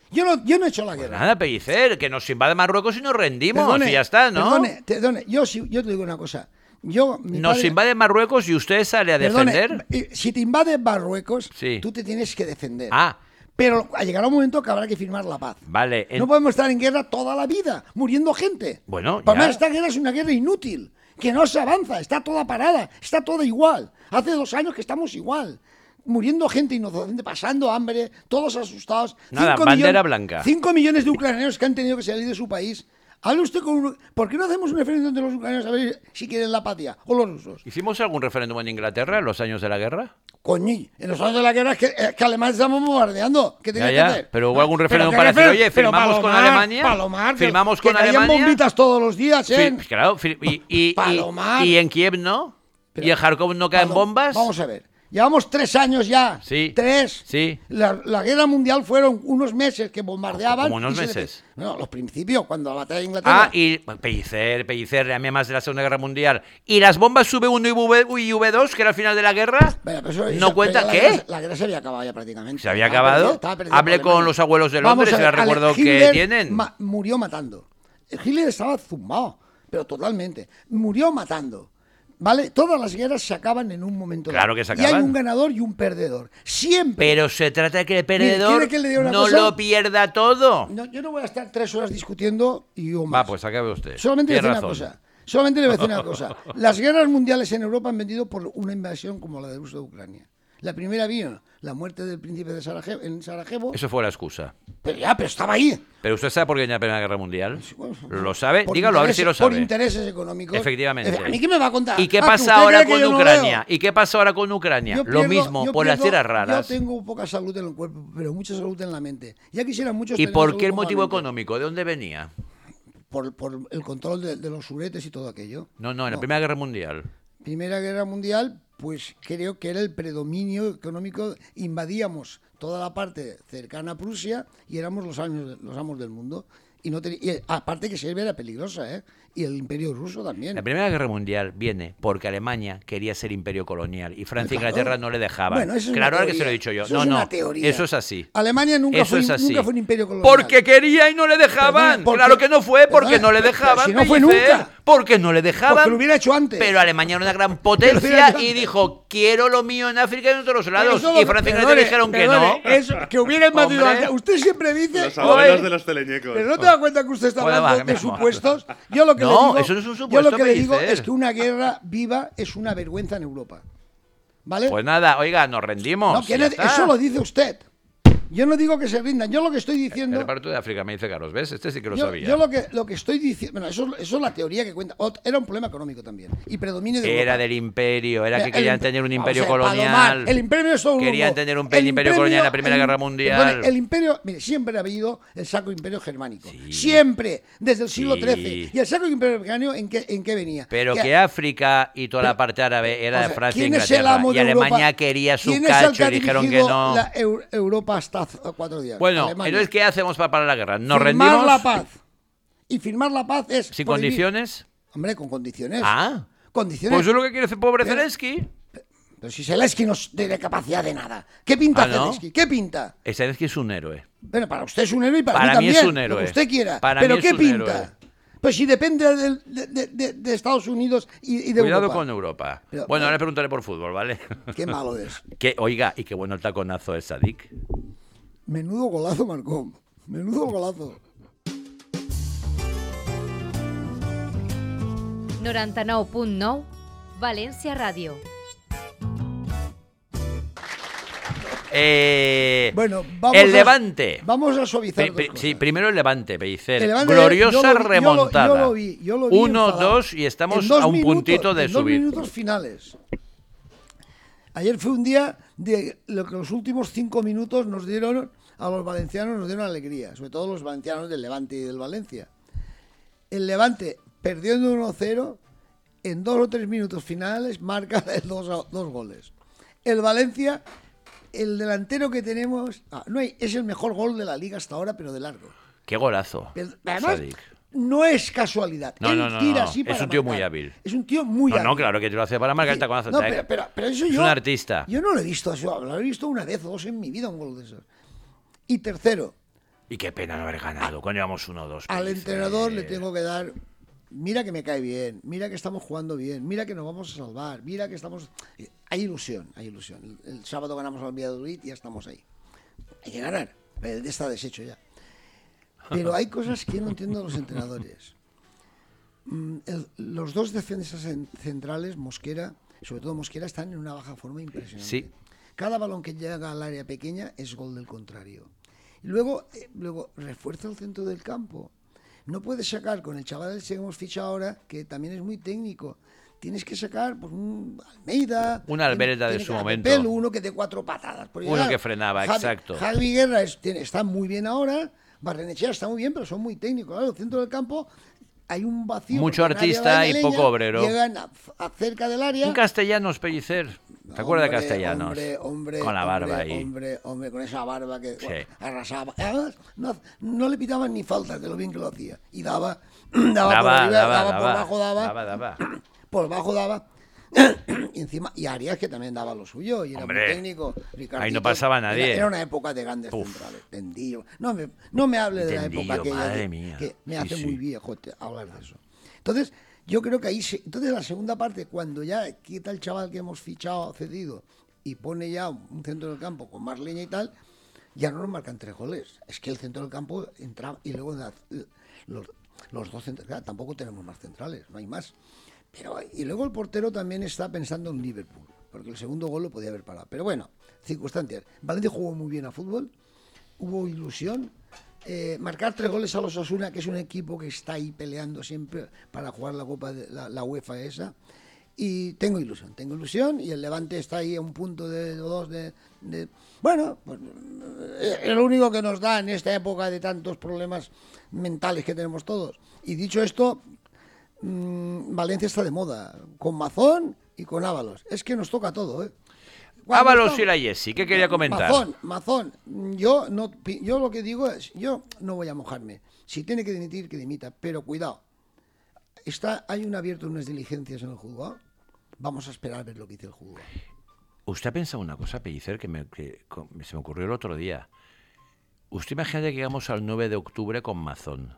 Speaker 2: Yo no, yo no he hecho la
Speaker 1: Pues
Speaker 2: guerra.
Speaker 1: nada, Pellicer, que nos invade Marruecos y nos rendimos
Speaker 2: Perdone,
Speaker 1: y ya está, ¿no?
Speaker 2: Perdone, perdone, yo, sí- yo te digo una cosa. Yo, mi
Speaker 1: Nos
Speaker 2: padre-
Speaker 1: invade Marruecos y usted sale a
Speaker 2: perdone,
Speaker 1: defender.
Speaker 2: eh, si te invade Marruecos,
Speaker 1: Sí.
Speaker 2: tú te tienes que defender.
Speaker 1: Ah,
Speaker 2: Pero llegará un momento que habrá que firmar la paz.
Speaker 1: vale. en-
Speaker 2: No podemos estar en guerra toda la vida, muriendo gente.
Speaker 1: Bueno,
Speaker 2: Para
Speaker 1: ya.
Speaker 2: mí esta guerra es una guerra inútil, que no se avanza, está toda parada, está toda igual. Hace dos años que estamos igual. Muriendo gente inocente, pasando hambre, todos asustados.
Speaker 1: Nada,
Speaker 2: Cinco
Speaker 1: bandera
Speaker 2: millon-
Speaker 1: blanca.
Speaker 2: Cinco millones de ucranianos que han tenido que salir de su país. Hable usted con un- ¿Por qué no hacemos un referéndum de los ucranianos a ver si quieren la patria? O los rusos.
Speaker 1: ¿Hicimos algún referéndum en Inglaterra en los años de la guerra?
Speaker 2: Coño, en los años de la guerra es que, es que Alemania estamos bombardeando. ¿Qué tenía
Speaker 1: Ya,
Speaker 2: que
Speaker 1: ya,
Speaker 2: hacer?
Speaker 1: pero hubo algún
Speaker 2: Pero
Speaker 1: referéndum
Speaker 2: ¿qué
Speaker 1: para decir,
Speaker 2: referéndum?
Speaker 1: oye,
Speaker 2: Pero
Speaker 1: ¿firmamos con
Speaker 2: Palomar,
Speaker 1: Alemania?
Speaker 2: Palomar, que-
Speaker 1: ¿Firmamos
Speaker 2: que
Speaker 1: con
Speaker 2: caían
Speaker 1: Alemania?
Speaker 2: bombitas todos los días, ¿eh?
Speaker 1: Fir- claro, fir- y, y- y-
Speaker 2: Palomar.
Speaker 1: y en Kiev no.
Speaker 2: Pero-
Speaker 1: ¿Y en Kharkov no caen
Speaker 2: Palom-
Speaker 1: bombas?
Speaker 2: Vamos a ver. Llevamos tres años ya.
Speaker 1: Sí.
Speaker 2: Tres.
Speaker 1: Sí.
Speaker 2: La, la guerra mundial fueron unos meses que bombardeaban.
Speaker 1: ¿Cómo unos
Speaker 2: y se
Speaker 1: meses?
Speaker 2: defe- No, los principios, cuando la batalla de Inglaterra.
Speaker 1: Ah, y Pellicer, Pellicer, a mí más de la Segunda Guerra Mundial. ¿Y las bombas V uno y V y V dos, que era al final de la guerra?
Speaker 2: Bueno, pero eso-
Speaker 1: ¿No
Speaker 2: eso-
Speaker 1: cuenta
Speaker 2: pero
Speaker 1: qué?
Speaker 2: La guerra, la guerra se había acabado ya prácticamente.
Speaker 1: ¿Se había
Speaker 2: Estaba
Speaker 1: acabado?
Speaker 2: perdida, estaba perdida
Speaker 1: Hable
Speaker 2: por
Speaker 1: con
Speaker 2: Alemania.
Speaker 1: los abuelos de
Speaker 2: Vamos
Speaker 1: Londres
Speaker 2: a
Speaker 1: y
Speaker 2: ver,
Speaker 1: les recuerdo
Speaker 2: Ale-
Speaker 1: que
Speaker 2: Hitler
Speaker 1: tienen.
Speaker 2: ma- murió matando. Hitler estaba zumbado, pero totalmente. Murió matando. ¿Vale? Todas las guerras se acaban en un momento
Speaker 1: Claro
Speaker 2: dado.
Speaker 1: que se
Speaker 2: Y hay
Speaker 1: acaban.
Speaker 2: un ganador y un perdedor. Siempre.
Speaker 1: Pero se trata de que el perdedor
Speaker 2: ¿quiere que le diga una
Speaker 1: no
Speaker 2: cosa?
Speaker 1: lo pierda todo.
Speaker 2: No, yo no voy a estar tres horas discutiendo y yo más.
Speaker 1: Va, pues acabe usted.
Speaker 2: Solamente le voy a
Speaker 1: Tiene
Speaker 2: decir una
Speaker 1: razón.
Speaker 2: cosa. Solamente le voy a decir una cosa. Las guerras mundiales en Europa han vendido por una invasión como la de Rusia de Ucrania. La primera vino la muerte del príncipe de Sarajevo, en Sarajevo.
Speaker 1: Eso fue la excusa.
Speaker 2: Pero ya, pero estaba ahí.
Speaker 1: ¿Pero usted sabe por qué viene la Primera Guerra Mundial?
Speaker 2: Bueno,
Speaker 1: ¿Lo sabe?
Speaker 2: Por
Speaker 1: Dígalo, a ver si lo
Speaker 2: intereses- Por
Speaker 1: sabe.
Speaker 2: intereses económicos.
Speaker 1: Efectivamente.
Speaker 2: ¿A mí qué me va a contar?
Speaker 1: ¿Y qué
Speaker 2: Ah, que
Speaker 1: pasa
Speaker 2: usted
Speaker 1: ahora
Speaker 2: cree que
Speaker 1: con
Speaker 2: yo no
Speaker 1: Ucrania?
Speaker 2: leo.
Speaker 1: ¿Y qué pasa ahora con Ucrania?
Speaker 2: Yo
Speaker 1: Lo
Speaker 2: pierdo-
Speaker 1: mismo,
Speaker 2: yo
Speaker 1: por las
Speaker 2: pierdo-
Speaker 1: tiras raras.
Speaker 2: Yo tengo poca salud en el cuerpo, pero mucha salud en la mente. Ya quisieran muchos
Speaker 1: ¿Y
Speaker 2: tener
Speaker 1: por
Speaker 2: salud
Speaker 1: qué el
Speaker 2: como la
Speaker 1: motivo
Speaker 2: mente.
Speaker 1: económico? ¿De dónde venía?
Speaker 2: Por, por el control de, de los suretes y todo aquello.
Speaker 1: No, no, en la Primera Guerra Mundial.
Speaker 2: Primera Guerra Mundial, pues creo que era el predominio económico. Invadíamos toda la parte cercana a Prusia y éramos los, años, los amos del mundo. Y, no teni- y aparte que Serbia era peligrosa, ¿eh? Y el imperio ruso también.
Speaker 1: La Primera Guerra Mundial viene porque Alemania quería ser imperio colonial y Francia e
Speaker 2: Claro.
Speaker 1: Inglaterra no le dejaban.
Speaker 2: Bueno, eso es
Speaker 1: claro,
Speaker 2: una
Speaker 1: ahora que se lo he
Speaker 2: teoría.
Speaker 1: dicho yo.
Speaker 2: Eso
Speaker 1: no,
Speaker 2: es
Speaker 1: no,
Speaker 2: una teoría.
Speaker 1: eso es así.
Speaker 2: Alemania nunca,
Speaker 1: Eso
Speaker 2: fue,
Speaker 1: es así.
Speaker 2: nunca fue un imperio colonial.
Speaker 1: Porque quería y no le dejaban.
Speaker 2: Perdone, porque-
Speaker 1: claro que no fue porque
Speaker 2: perdone,
Speaker 1: no le
Speaker 2: pero
Speaker 1: dejaban.
Speaker 2: si no fue
Speaker 1: Pellicer,
Speaker 2: nunca.
Speaker 1: Porque no le dejaban.
Speaker 2: Porque lo hubiera hecho antes.
Speaker 1: Pero Alemania era una gran
Speaker 2: Pero
Speaker 1: potencia
Speaker 2: fíjate
Speaker 1: y
Speaker 2: antes.
Speaker 1: dijo, quiero lo mío en África y en otros
Speaker 2: Pero
Speaker 1: lados.
Speaker 2: eso
Speaker 1: Y
Speaker 2: lo-
Speaker 1: Francia y
Speaker 2: perdone,
Speaker 1: Inglaterra dijeron que
Speaker 2: perdone,
Speaker 1: no.
Speaker 2: Eso, que hubiera invadido
Speaker 1: Hombre.
Speaker 2: antes. Usted siempre dice...
Speaker 3: Los abuelos
Speaker 2: "Oye,
Speaker 3: de los teleñecos".
Speaker 2: pero no te das cuenta que usted está
Speaker 1: Joder,
Speaker 2: hablando
Speaker 1: va, que
Speaker 2: de
Speaker 1: me
Speaker 2: supuestos. Yo lo que
Speaker 1: No,
Speaker 2: le digo,
Speaker 1: eso no es un
Speaker 2: yo
Speaker 1: supuesto,
Speaker 2: lo que le digo
Speaker 1: Pellicer.
Speaker 2: es que una guerra viva es una vergüenza en Europa. ¿Vale?
Speaker 1: Pues nada, oiga, nos rendimos.
Speaker 2: no, que
Speaker 1: ya
Speaker 2: no-
Speaker 1: está.
Speaker 2: eso lo dice usted. Yo no digo que se rindan. Yo lo que estoy
Speaker 1: El
Speaker 2: diciendo...
Speaker 1: reparto de África me dice Carlos, ¿ves? Este sí que lo
Speaker 2: Yo,
Speaker 1: sabía.
Speaker 2: yo lo que lo que estoy diciendo, bueno, eso, eso es la teoría que cuenta. Ot- Era un problema económico también y predominio de
Speaker 1: Era
Speaker 2: Europa.
Speaker 1: del imperio, era que
Speaker 2: El
Speaker 1: querían
Speaker 2: imp-
Speaker 1: tener un
Speaker 2: vamos
Speaker 1: imperio
Speaker 2: a ver,
Speaker 1: colonial.
Speaker 2: Palomar, el imperio es solo
Speaker 1: Querían
Speaker 2: uno.
Speaker 1: tener un
Speaker 2: El
Speaker 1: imperio colonial en la Primera
Speaker 2: el-
Speaker 1: Guerra Mundial.
Speaker 2: perdone, el imperio, mire, siempre ha habido el Sacro Imperio Germánico. Siempre, desde el siglo
Speaker 1: Sí.
Speaker 2: trece. ¿Y el Sacro Imperio Germánico en qué, en qué venía?
Speaker 1: Pero que África y toda la parte árabe era
Speaker 2: o
Speaker 1: de
Speaker 2: sea,
Speaker 1: Francia e
Speaker 2: ¿quién es el
Speaker 1: Inglaterra.
Speaker 2: amo
Speaker 1: Y
Speaker 2: de
Speaker 1: Alemania
Speaker 2: Europa?
Speaker 1: quería su
Speaker 2: ¿Quién es el
Speaker 1: cacho
Speaker 2: ha
Speaker 1: y dijeron que
Speaker 2: dirigido
Speaker 1: no.
Speaker 2: la Eu- Europa hasta hace cuatro días.
Speaker 1: Bueno,
Speaker 2: Alemania.
Speaker 1: entonces, ¿qué hacemos para parar la guerra? ¿Nos
Speaker 2: firmar
Speaker 1: rendimos?
Speaker 2: la paz. Y firmar la paz es...
Speaker 1: ¿Sin
Speaker 2: prohibir-
Speaker 1: condiciones?
Speaker 2: Hombre, con condiciones.
Speaker 1: Ah.
Speaker 2: Condiciones.
Speaker 1: Pues eso es lo que quiere hacer pobre
Speaker 2: Pero-
Speaker 1: Zelensky.
Speaker 2: Pero si Zelensky no tiene capacidad de nada. ¿Qué pinta
Speaker 1: Ah, ¿no?
Speaker 2: Zelensky? ¿Qué pinta?
Speaker 1: Zelensky es un héroe.
Speaker 2: Bueno, para usted es un héroe y para,
Speaker 1: Para
Speaker 2: mí
Speaker 1: mí es
Speaker 2: también.
Speaker 1: un héroe.
Speaker 2: Lo que usted quiera.
Speaker 1: Para
Speaker 2: Pero
Speaker 1: mí es
Speaker 2: ¿qué
Speaker 1: un
Speaker 2: pinta?
Speaker 1: héroe.
Speaker 2: Pues si depende del- de, de- de- de Estados Unidos y, y de
Speaker 1: Cuidado
Speaker 2: Europa.
Speaker 1: con Europa.
Speaker 2: Pero-
Speaker 1: bueno, ahora le preguntaré por fútbol, ¿vale?
Speaker 2: Qué malo es.
Speaker 1: Que, oiga, y qué bueno el taconazo de Sadik.
Speaker 2: Menudo golazo marcó. Menudo golazo.
Speaker 4: noranta-nou punt nou València Ràdio.
Speaker 1: Eh,
Speaker 2: Bueno, vamos
Speaker 1: el
Speaker 2: a-
Speaker 1: Levante.
Speaker 2: Vamos a suavizar
Speaker 1: Pri-
Speaker 2: dos
Speaker 1: pri-
Speaker 2: cosas.
Speaker 1: sí, primero el Levante, Pellicer.
Speaker 2: El Levante,
Speaker 1: Gloriosa
Speaker 2: yo lo vi- yo lo-
Speaker 1: remontada.
Speaker 2: yo lo vi, yo lo vi
Speaker 1: Uno,
Speaker 2: enfadado.
Speaker 1: dos y estamos
Speaker 2: En dos
Speaker 1: a un
Speaker 2: minutos,
Speaker 1: puntito de
Speaker 2: en dos
Speaker 1: subir.
Speaker 2: minutos finales. Ayer fue un día de lo que los últimos cinco minutos nos dieron a los valencianos, nos dieron alegría, sobre todo los valencianos del Levante y del Valencia. El Levante, perdiendo uno cero, en dos o tres minutos finales marca dos, a- dos goles. El Valencia, el delantero que tenemos, ah, no hay, es el mejor gol de la liga hasta ahora, pero de largo.
Speaker 1: Qué golazo.
Speaker 2: Pero, además,
Speaker 1: Sadik.
Speaker 2: no es casualidad.
Speaker 1: No,
Speaker 2: Él
Speaker 1: no, no,
Speaker 2: tira
Speaker 1: no.
Speaker 2: así
Speaker 1: Es
Speaker 2: para
Speaker 1: un tío
Speaker 2: marcar.
Speaker 1: muy hábil.
Speaker 2: Es un tío muy
Speaker 1: No,
Speaker 2: hábil.
Speaker 1: no, claro que te lo hace para marcar el taconazo.
Speaker 2: No,
Speaker 1: Te-
Speaker 2: pero, pero, pero eso
Speaker 1: es
Speaker 2: yo,
Speaker 1: un artista.
Speaker 2: Yo no lo he visto eso. Lo he visto una vez o dos en mi vida, un gol de esos. Y tercero,
Speaker 1: Y qué pena no haber ganado, cuando íbamos uno dos.
Speaker 2: Al entrenador le tengo que dar... Mira que me cae bien, mira que estamos jugando bien, mira que nos vamos a salvar, mira que estamos... Hay ilusión, hay ilusión. El, el sábado ganamos al Valladolid y ya estamos ahí. Hay que ganar, el de está deshecho ya. Pero hay cosas que no entiendo de los entrenadores. Mm, el, los dos defensas centrales, Mosquera, sobre todo Mosquera, están en una baja forma impresionante.
Speaker 1: Sí.
Speaker 2: Cada balón que llega al área pequeña es gol del contrario. Y luego, eh, luego refuerza el centro del campo. No puedes sacar con el chaval que hemos fichado ahora, que también es muy técnico. Tienes que sacar pues, un Almeida.
Speaker 1: Una Alberta de
Speaker 2: tiene
Speaker 1: su
Speaker 2: que
Speaker 1: momento.
Speaker 2: Pelo, uno que dé cuatro patadas. Porque,
Speaker 1: Uno
Speaker 2: claro,
Speaker 1: que frenaba,
Speaker 2: Javi,
Speaker 1: exacto.
Speaker 2: Javi Guerra es- tiene- está muy bien ahora. Barrenechea está muy bien, pero son muy técnicos. Claro, el centro del campo hay un vacío.
Speaker 1: Mucho
Speaker 2: porque nadie
Speaker 1: artista
Speaker 2: va de
Speaker 1: y
Speaker 2: leña,
Speaker 1: poco obrero.
Speaker 2: Llegan a, a cerca del área.
Speaker 1: Un Castellanos, Pellicer. ¿Te acuerdas de
Speaker 2: Hombre,
Speaker 1: Castellanos?
Speaker 2: Hombre, hombre,
Speaker 1: Con la barba
Speaker 2: hombre,
Speaker 1: ahí.
Speaker 2: Hombre, hombre, con esa barba que
Speaker 1: Sí.
Speaker 2: bueno, arrasaba. Además, no, no le pitaban ni faltas de lo bien que lo hacía. Y daba, daba,
Speaker 1: Daba,
Speaker 2: por arriba,
Speaker 1: daba,
Speaker 2: daba,
Speaker 1: daba,
Speaker 2: por abajo, daba,
Speaker 1: daba, daba.
Speaker 2: por abajo daba. Y encima, y Arias que también daba lo suyo, y era
Speaker 1: Hombre,
Speaker 2: muy técnico. Ricardito,
Speaker 1: ahí no pasaba nadie.
Speaker 2: Era, era una época de grandes
Speaker 1: Uf.
Speaker 2: centrales. Tendillo. No me, no me hable de
Speaker 1: Tendillo,
Speaker 2: la época aquella
Speaker 1: madre
Speaker 2: que,
Speaker 1: mía.
Speaker 2: que me
Speaker 1: Sí,
Speaker 2: hace
Speaker 1: sí.
Speaker 2: muy viejo te- hablar de eso. Entonces, yo creo que ahí se, entonces la segunda parte, cuando ya quita el chaval que hemos fichado, cedido, y pone ya un centro del campo con más leña y tal, ya no nos marcan tres goles. Es que el centro del campo entraba y luego la- los, los dos centrales, claro, tampoco tenemos más centrales, no hay más. Pero, y luego el portero también está pensando en Liverpool, porque el segundo gol lo podía haber parado. Pero bueno, circunstancias. Valencia jugó muy bien a fútbol, hubo ilusión. Eh, marcar tres goles a los Osasuna, que es un equipo que está ahí peleando siempre para jugar la Copa de la, la UEFA esa. Y tengo ilusión, tengo ilusión, y el Levante está ahí a un punto de dos de, de... Bueno, pues, eh, es lo único que nos da en esta época de tantos problemas mentales que tenemos todos. Y dicho esto, mmm, Valencia está de moda, con Mazón y con Ábalos. Es que nos toca todo, ¿eh? Cuando
Speaker 1: Ábalos
Speaker 2: estamos-
Speaker 1: y la Yesi, ¿qué quería comentar?
Speaker 2: Mazón, Mazón, yo no, pi- yo lo que digo es, yo no voy a mojarme. Si tiene que dimitir, que dimita, pero cuidado. Está, hay un abierto unas diligencias en el juzgado. Vamos a esperar a ver lo que dice el juzgado.
Speaker 1: Usted ha pensado una cosa, Pellicer, que, me, que co- se me ocurrió el otro día. Usted imagina que llegamos al nueve de octubre con Mazón.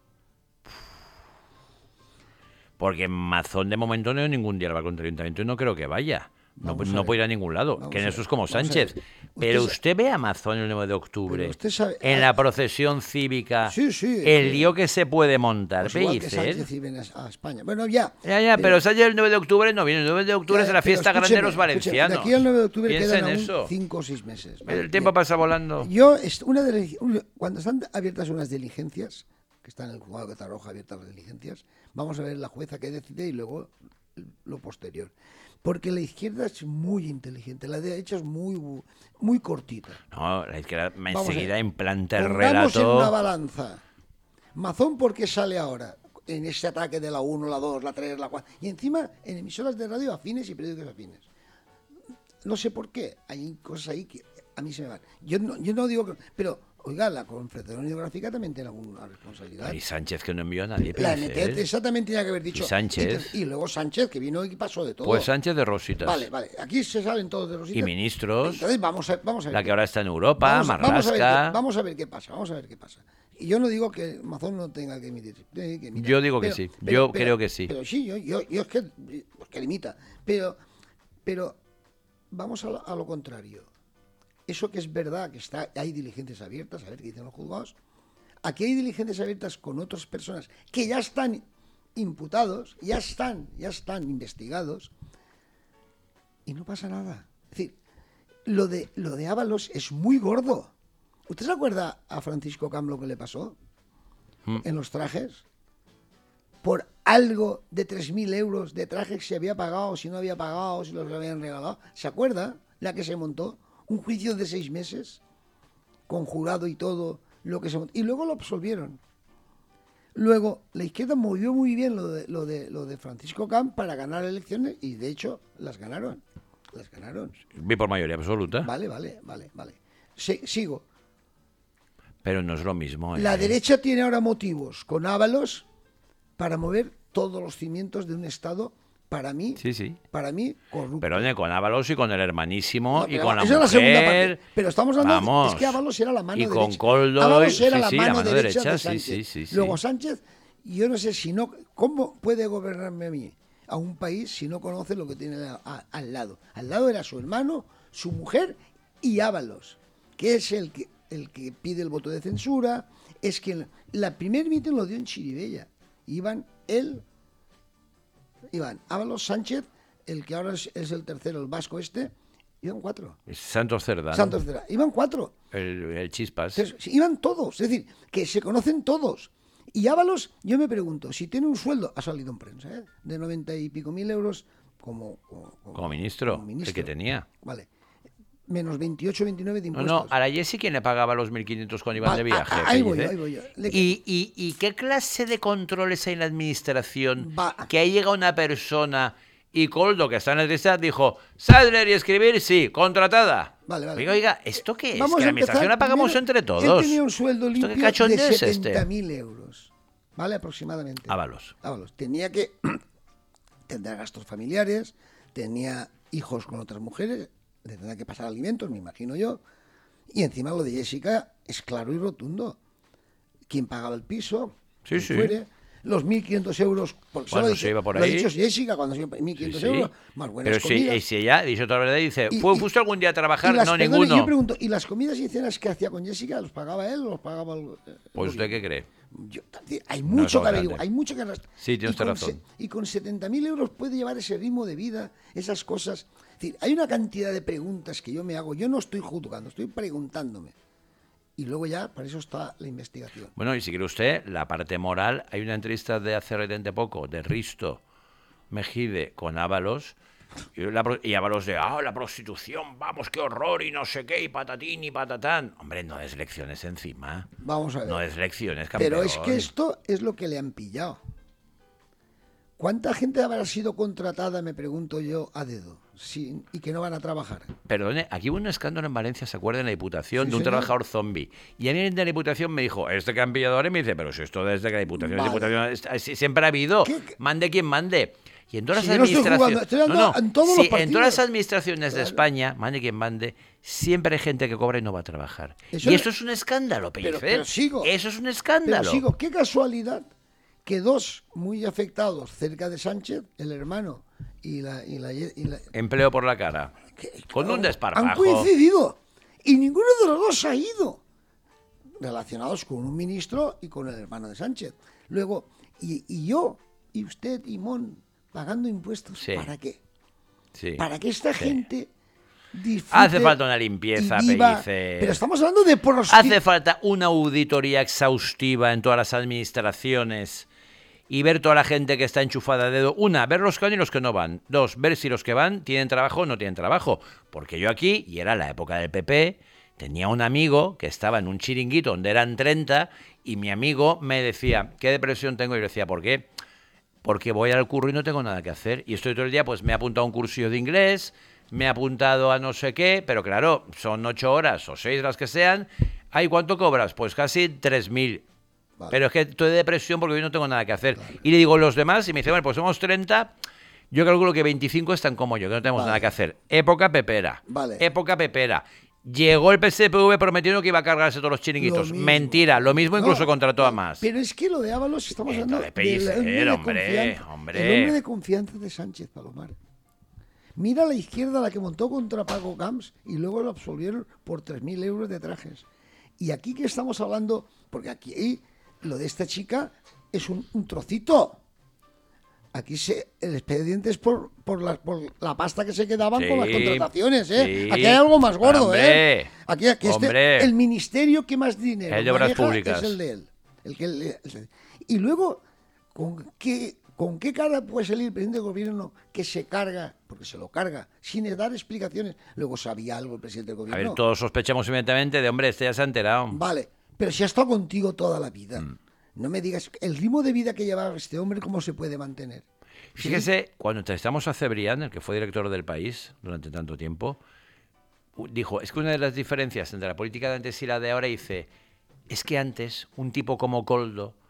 Speaker 1: Porque Mazón de momento no hay ningún diálogo contra el ayuntamiento y no creo que vaya. No,
Speaker 2: Vamos a
Speaker 1: no
Speaker 2: ver.
Speaker 1: puede ir a ningún lado,
Speaker 2: Vamos
Speaker 1: que en
Speaker 2: a
Speaker 1: eso
Speaker 2: ver,
Speaker 1: es como
Speaker 2: vamos a
Speaker 1: Sánchez.
Speaker 2: ver.
Speaker 1: Pero
Speaker 2: Usted sa-
Speaker 1: usted ve a Mazón el nueve de octubre,
Speaker 2: Pero usted sabe-
Speaker 1: en
Speaker 2: ah,
Speaker 1: la procesión cívica,
Speaker 2: Sí, sí,
Speaker 1: el
Speaker 2: sí.
Speaker 1: lío que se puede montar,
Speaker 2: Pues igual que
Speaker 1: Pellicer.
Speaker 2: Sánchez y viene a España. Bueno, ya.
Speaker 1: Ya, ya, pero Sánchez el nueve de octubre no viene. El nueve de octubre
Speaker 2: Ya,
Speaker 1: es la
Speaker 2: pero
Speaker 1: fiesta grande de
Speaker 2: escúcheme,
Speaker 1: los valencianos.
Speaker 2: escúcheme, de aquí al nueve de octubre
Speaker 1: Piensa
Speaker 2: quedan
Speaker 1: en
Speaker 2: aún
Speaker 1: eso.
Speaker 2: cinco o seis meses.
Speaker 1: El
Speaker 2: Vale,
Speaker 1: tiempo
Speaker 2: bien.
Speaker 1: pasa volando.
Speaker 2: Yo, es una de una- cuando están abiertas unas diligencias, que está en el juzgado de Catarroja abiertas las diligencias, vamos a ver la jueza que decide y luego lo posterior. Porque la izquierda es muy inteligente, la derecha es muy muy cortita.
Speaker 1: No, la izquierda me
Speaker 2: Vamos a
Speaker 1: enseguida
Speaker 2: ver.
Speaker 1: implanta el
Speaker 2: Pongamos en una
Speaker 1: relato.
Speaker 2: balanza. Mazón, ¿por qué sale ahora? En ese ataque de la uno, la dos, la tres, la cuatro. Y encima en emisoras de radio afines y periódicos afines. No sé por qué. Hay cosas ahí que a mí se me van. Yo no, yo no digo que... Pero, oiga, la Confederación Hidrográfica también tiene alguna responsabilidad.
Speaker 1: Y Sánchez que no envió a nadie.
Speaker 2: La
Speaker 1: Pellicer.
Speaker 2: N T T exactamente tenía que haber dicho...
Speaker 1: Y Sánchez.
Speaker 2: Y, y luego Sánchez, que vino y pasó de todo.
Speaker 1: Pues Sánchez de Rositas.
Speaker 2: Vale, vale. Aquí se salen todos de los
Speaker 1: Y ministros.
Speaker 2: Entonces vamos a, vamos a ver.
Speaker 1: La
Speaker 2: qué-
Speaker 1: que ahora está en Europa,
Speaker 2: Vamos a, vamos a ver
Speaker 1: Marlaska.
Speaker 2: qué, vamos a ver qué pasa, vamos a ver qué pasa. Y yo no digo que Mazón no tenga que emitir. tiene que emitir.
Speaker 1: Yo digo que sí, yo creo que sí.
Speaker 2: Pero sí, yo, yo, yo es que, pues que limita. Pero, pero vamos a lo, a lo contrario. Eso que es verdad, que está, hay diligencias abiertas, a ver qué dicen los juzgados. Aquí hay diligencias abiertas con otras personas que ya están imputados, ya están, ya están investigados, y no pasa nada. Es decir, lo de, lo de Ábalos es muy gordo. ¿Usted se acuerda a Francisco Cam lo que le pasó
Speaker 1: Mm.
Speaker 2: en los trajes? Por algo de tres mil euros de trajes que se había pagado, si no había pagado, si los habían regalado. ¿Se acuerda la que se montó? Un juicio de seis meses, con jurado y todo, lo que se montó. Y luego lo absolvieron. Luego, la izquierda movió muy bien lo de, lo de, lo de Francisco Cam para ganar elecciones y, de hecho, las ganaron. Las ganaron.
Speaker 1: Vi por mayoría absoluta.
Speaker 2: Vale, vale, vale, vale. Sí, sigo.
Speaker 1: Pero no es lo mismo. ¿eh?
Speaker 2: La derecha tiene ahora motivos con Ábalos para mover todos los cimientos de un Estado para mí,
Speaker 1: Sí, sí.
Speaker 2: para mí, corrupto.
Speaker 1: Pero oye, con Ábalos y con el hermanísimo
Speaker 2: No,
Speaker 1: y
Speaker 2: pero
Speaker 1: con la
Speaker 2: esa
Speaker 1: mujer.
Speaker 2: es la segunda parte. Pero estamos hablando
Speaker 1: Vamos.
Speaker 2: de, es que Ábalos era la mano
Speaker 1: y
Speaker 2: derecha.
Speaker 1: con Coldo.
Speaker 2: Ábalos era
Speaker 1: sí,
Speaker 2: la,
Speaker 1: sí,
Speaker 2: mano
Speaker 1: la mano
Speaker 2: derecha,
Speaker 1: derecha,
Speaker 2: de
Speaker 1: sí,
Speaker 2: Sánchez.
Speaker 1: sí, sí, sí.
Speaker 2: Luego Sánchez, yo no sé si no, ¿cómo puede gobernarme a mí, a un país, si no conoce lo que tiene a, a, al lado? Al lado era su hermano, su mujer y Ábalos, que es el que, el que pide el voto de censura. Es que la primer mitin lo dio en Chirivella. Iban él, iban Ábalos, Sánchez, el que ahora es, es el tercero, el vasco este, iban cuatro.
Speaker 1: Santos Cerdán.
Speaker 2: Santos Cerdán, iban cuatro.
Speaker 1: El, el Chispas.
Speaker 2: Entonces, iban todos, es decir, que se conocen todos. Y Ábalos, yo me pregunto, si tiene un sueldo, ha salido en prensa, ¿eh? de noventa y pico mil euros como, como,
Speaker 1: Como ministro,
Speaker 2: como ministro.
Speaker 1: el que tenía.
Speaker 2: Vale. Menos veintiocho, veintinueve de
Speaker 1: No,
Speaker 2: impuestos.
Speaker 1: no, a la Jessie, ¿quién le pagaba los mil quinientos cuando iban
Speaker 2: Va,
Speaker 1: de viaje?
Speaker 2: a- a- ahí
Speaker 1: ¿Qué
Speaker 2: voy yo,
Speaker 1: dice?
Speaker 2: ahí voy yo. Le-
Speaker 1: ¿Y, y, ¿Y qué clase de controles hay en la administración?
Speaker 2: Va.
Speaker 1: Que ahí llega una persona y Coldo, que está en el listado, dijo, ¿saber y escribir? Sí, contratada.
Speaker 2: Vale, vale.
Speaker 1: Oiga, oiga, ¿esto qué es?
Speaker 2: Vamos
Speaker 1: que
Speaker 2: a
Speaker 1: la administración
Speaker 2: empezar
Speaker 1: la pagamos
Speaker 2: primero.
Speaker 1: entre
Speaker 2: Él
Speaker 1: todos.
Speaker 2: tenía un sueldo
Speaker 1: ¿Esto qué
Speaker 2: limpio
Speaker 1: cachondeo
Speaker 2: de
Speaker 1: es este?
Speaker 2: setenta mil euros, ¿vale? Aproximadamente.
Speaker 1: Ábalos.
Speaker 2: Ábalos. Tenía que tendrá gastos familiares, tenía hijos con otras mujeres, le tendrá que pasar alimentos, me imagino yo. Y encima lo de Jessica es claro y rotundo. ¿Quién pagaba el piso?
Speaker 1: Sí,
Speaker 2: Quien
Speaker 1: sí.
Speaker 2: fuere. Los mil quinientos euros, porque
Speaker 1: Cuando
Speaker 2: lo ha
Speaker 1: se
Speaker 2: dicho,
Speaker 1: iba por
Speaker 2: lo ha
Speaker 1: ahí.
Speaker 2: dicho Jessica, cuando se iba mil quinientos
Speaker 1: Sí, sí.
Speaker 2: euros, más buenas
Speaker 1: Pero si,
Speaker 2: comidas.
Speaker 1: y si ella dice toda la verdad, dice,
Speaker 2: Y-
Speaker 1: ¿fue
Speaker 2: y-
Speaker 1: justo algún día a trabajar?
Speaker 2: Y las-
Speaker 1: No,
Speaker 2: perdone,
Speaker 1: ninguno.
Speaker 2: Yo pregunto, ¿y las comidas y cenas que hacía con Jessica los pagaba él o los pagaba el, eh,
Speaker 1: Pues
Speaker 2: el
Speaker 1: ¿usted qué cree?
Speaker 2: Yo- hay
Speaker 1: No
Speaker 2: mucho
Speaker 1: somos
Speaker 2: que averiguar,
Speaker 1: grandes.
Speaker 2: hay mucho que arrastrar.
Speaker 1: Sí, tiene
Speaker 2: Y
Speaker 1: usted
Speaker 2: con
Speaker 1: razón.
Speaker 2: se- Y con setenta mil euros puede llevar ese ritmo de vida, esas cosas. Es decir, hay una cantidad de preguntas que yo me hago. Yo no estoy juzgando, estoy preguntándome. Y luego ya, para eso está la investigación.
Speaker 1: Bueno, y si quiere usted, la parte moral, hay una entrevista de hace relativamente poco, de Risto Mejide con Ábalos, y, la pro- y Ábalos de, ah, la prostitución, vamos, qué horror, y no sé qué, y patatín y patatán. Hombre, no es lecciones encima.
Speaker 2: Vamos a ver.
Speaker 1: No es lecciones, campeón.
Speaker 2: Pero es que esto es lo que le han pillado. ¿Cuánta gente habrá sido contratada, me pregunto yo, a dedo? Sin- y que no van a trabajar.
Speaker 1: Perdone, aquí hubo un escándalo en Valencia, ¿se acuerda? En la Diputación,
Speaker 2: Sí,
Speaker 1: de un
Speaker 2: señor.
Speaker 1: trabajador zombie. Y a mí de la Diputación me dijo, este que han pillado ahora, y me dice, pero si esto desde que la Diputación,
Speaker 2: Vale.
Speaker 1: Diputación es- es- siempre ha habido,
Speaker 2: ¿Qué- qué?
Speaker 1: mande quien mande. Y en todas
Speaker 2: Si
Speaker 1: las
Speaker 2: yo no estoy
Speaker 1: administraciones...
Speaker 2: jugando, estoy hablando en todos los
Speaker 1: sí, en
Speaker 2: partidos.
Speaker 1: todas las administraciones de
Speaker 2: Claro.
Speaker 1: España, mande quien mande, siempre hay gente que cobra y no va a trabajar.
Speaker 2: Eso
Speaker 1: y
Speaker 2: es-
Speaker 1: esto es un escándalo,
Speaker 2: Pero-
Speaker 1: Pellicer.
Speaker 2: pero sigo.
Speaker 1: Eso es un
Speaker 2: Pero
Speaker 1: escándalo.
Speaker 2: sigo, qué casualidad que dos muy afectados cerca de Sánchez, el hermano y la... Y la, y la-
Speaker 1: Empleo por la cara.
Speaker 2: que-
Speaker 1: Con un
Speaker 2: han
Speaker 1: desparpajo.
Speaker 2: coincidido y ninguno de los dos ha ido relacionados con un ministro y con el hermano de Sánchez. Luego, y, y yo, y usted, y Mon, pagando impuestos,
Speaker 1: Sí.
Speaker 2: ¿para qué?
Speaker 1: Sí.
Speaker 2: Para que esta
Speaker 1: Sí.
Speaker 2: gente disfrute
Speaker 1: Hace falta una limpieza,
Speaker 2: y viva.
Speaker 1: Pellicer.
Speaker 2: Pero estamos hablando de prostitución.
Speaker 1: Hace falta una auditoría exhaustiva en todas las administraciones y ver toda la gente que está enchufada a dedo. Una, ver los que van y los que no van. Dos, ver si los que van tienen trabajo o no tienen trabajo. Porque yo aquí, y era la época del P P, tenía un amigo que estaba en un chiringuito donde eran treinta y mi amigo me decía, ¿qué depresión tengo? Y yo le decía, ¿por qué? Porque voy al curro y no tengo nada que hacer. Y estoy todo el día, pues me he apuntado a un cursillo de inglés, me he apuntado a no sé qué, pero claro, son ocho horas o seis las que sean. Ay, ¿cuánto cobras? Pues casi tres mil.
Speaker 2: Vale.
Speaker 1: Pero es que estoy de depresión porque hoy no tengo nada que hacer. Y le digo los demás y me dice, bueno, pues somos treinta. Yo calculo que veinticinco están como yo, que no tenemos
Speaker 2: Vale.
Speaker 1: nada que hacer. Época pepera.
Speaker 2: Vale.
Speaker 1: Época pepera. Llegó el P S P V prometiendo que iba a cargarse todos los chiringuitos.
Speaker 2: Lo mismo.
Speaker 1: Mentira, lo mismo incluso
Speaker 2: No,
Speaker 1: contrató a más.
Speaker 2: Pero es que lo de Ábalos estamos
Speaker 1: Esto
Speaker 2: hablando
Speaker 1: de Pellicer,
Speaker 2: del hombre de
Speaker 1: hombre,
Speaker 2: confianza,
Speaker 1: hombre.
Speaker 2: el hombre de confianza de Sánchez Palomar. Mira a la izquierda la que montó contra Paco Camps y luego lo absolvieron por tres mil euros de trajes. Y aquí que estamos hablando, porque aquí lo de esta chica es un, un trocito. Aquí se, el expediente es por, por, la, por la pasta que se quedaban
Speaker 1: Sí,
Speaker 2: con las contrataciones, ¿eh?
Speaker 1: sí.
Speaker 2: Aquí hay algo más gordo,
Speaker 1: Hombre,
Speaker 2: ¿eh? Aquí, aquí este-
Speaker 1: hombre.
Speaker 2: el ministerio que más dinero
Speaker 1: El de Obras
Speaker 2: maneja
Speaker 1: Públicas.
Speaker 2: es el de él. El que le- el- y luego, ¿con qué, ¿con qué cara puede salir el presidente del gobierno que se carga, porque se lo carga, sin dar explicaciones? Luego sabía algo el presidente del
Speaker 1: A
Speaker 2: gobierno.
Speaker 1: ver, todos sospechamos inmediatamente de, hombre, este ya se ha enterado.
Speaker 2: Vale, pero si ha estado contigo toda la vida,
Speaker 1: Mm.
Speaker 2: no me digas, el ritmo de vida que llevaba este hombre, ¿cómo se puede mantener?
Speaker 1: Fíjese, cuando entrevistamos a Cebrián, el que fue director del País durante tanto tiempo, u- dijo, es que una de las diferencias entre la política de antes y la de ahora, dice, es que antes un tipo como Coldo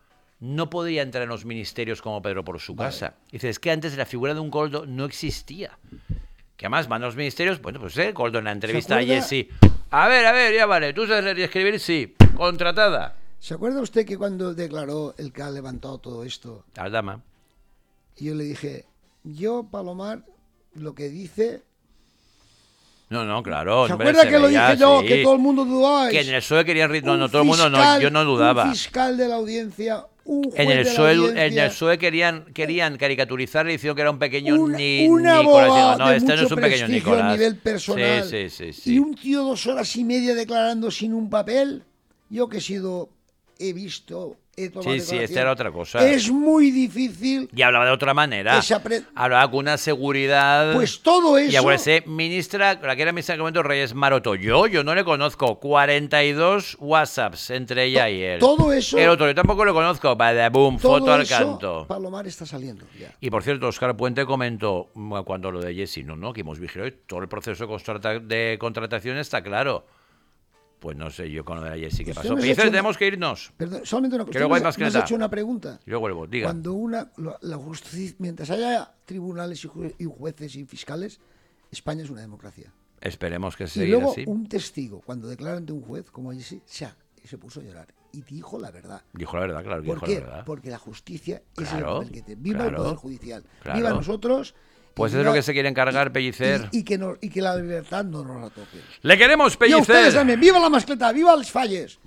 Speaker 1: no podía entrar en los ministerios como Pedro por su
Speaker 2: Vale.
Speaker 1: casa. Dice, es que antes la figura de un Koldo no existía. Que además van a los ministerios, bueno, pues eh, Koldo en la entrevista a
Speaker 2: acuerda?
Speaker 1: Jessy. A ver, a ver, ya vale, ¿tú sabes leer y escribir? Sí, contratada.
Speaker 2: ¿Se acuerda usted que cuando declaró el que ha levantado todo esto,
Speaker 1: La dama.
Speaker 2: y yo le dije, yo, Palomar, lo que dice...
Speaker 1: No, no, claro.
Speaker 2: ¿Se
Speaker 1: hombre,
Speaker 2: acuerda
Speaker 1: se
Speaker 2: que lo
Speaker 1: veía,
Speaker 2: dije yo,
Speaker 1: sí.
Speaker 2: que todo el mundo dudaba?
Speaker 1: Que en el P S O E querían... ri- No,
Speaker 2: Un
Speaker 1: no, todo el mundo no,
Speaker 2: fiscal-
Speaker 1: yo no dudaba.
Speaker 2: Un fiscal de la audiencia, un juez
Speaker 1: En el
Speaker 2: de
Speaker 1: P S O
Speaker 2: la
Speaker 1: E, en el
Speaker 2: audiencia,
Speaker 1: P S O E querían, querían caricaturizar y diciendo que era un pequeño
Speaker 2: un,
Speaker 1: ni,
Speaker 2: un
Speaker 1: Nicolás.
Speaker 2: abogado
Speaker 1: Digo, no,
Speaker 2: de
Speaker 1: este no
Speaker 2: mucho
Speaker 1: es un pequeño
Speaker 2: prestigio
Speaker 1: Nicolás.
Speaker 2: a nivel personal,
Speaker 1: Sí, sí, sí, sí.
Speaker 2: y un tío dos horas y media declarando sin un papel, yo que he sido, he visto, he tomado
Speaker 1: Sí, sí, esta
Speaker 2: declaración,
Speaker 1: era otra cosa.
Speaker 2: es muy difícil,
Speaker 1: Y hablaba de otra manera.
Speaker 2: Esa pre-
Speaker 1: Hablaba con una seguridad.
Speaker 2: pues todo
Speaker 1: Y
Speaker 2: eso,
Speaker 1: acuérdese, ministra, la que era ministra en aquel momento, Reyes Maroto. Yo, yo no le conozco. cuarenta y dos WhatsApps entre ella y él.
Speaker 2: todo eso,
Speaker 1: El otro, yo tampoco lo conozco. Boom,
Speaker 2: todo
Speaker 1: foto al
Speaker 2: eso,
Speaker 1: canto.
Speaker 2: Palomar está saliendo ya.
Speaker 1: Y por cierto, Óscar Puente comentó mm, cuando lo de Jessy, no, no, que hemos vigilado y todo el proceso de, contrata- de contratación está claro. Pues no sé yo con lo de la Jessy qué
Speaker 2: Usted
Speaker 1: pasó.
Speaker 2: me has
Speaker 1: Pellicer,
Speaker 2: hecho una-
Speaker 1: tenemos que irnos.
Speaker 2: Perdón, solamente una cosa.
Speaker 1: Que luego hay
Speaker 2: Usted
Speaker 1: más
Speaker 2: me has
Speaker 1: creta.
Speaker 2: hecho una pregunta.
Speaker 1: Yo vuelvo, diga.
Speaker 2: Cuando una, la, la justicia, mientras haya tribunales y, ju- y jueces y fiscales, España es una democracia.
Speaker 1: Esperemos que
Speaker 2: Y
Speaker 1: siga
Speaker 2: luego
Speaker 1: así.
Speaker 2: un testigo, cuando declara ante un juez, como allí sí, se, se puso a llorar y dijo la verdad.
Speaker 1: Dijo la verdad, claro que
Speaker 2: ¿Por
Speaker 1: dijo
Speaker 2: qué?
Speaker 1: la verdad.
Speaker 2: Porque la justicia
Speaker 1: Claro,
Speaker 2: es el papel que tiene. Viva
Speaker 1: claro,
Speaker 2: el Poder Judicial.
Speaker 1: claro.
Speaker 2: Viva nosotros. y
Speaker 1: Pues es
Speaker 2: viva-
Speaker 1: lo que se quiere encargar, Pellicer.
Speaker 2: Y, y que no- y que la libertad no nos la toque.
Speaker 1: ¡Le queremos,
Speaker 2: Y a ustedes
Speaker 1: Pellicer!
Speaker 2: también. ¡Viva la mascleta! ¡Viva los falles!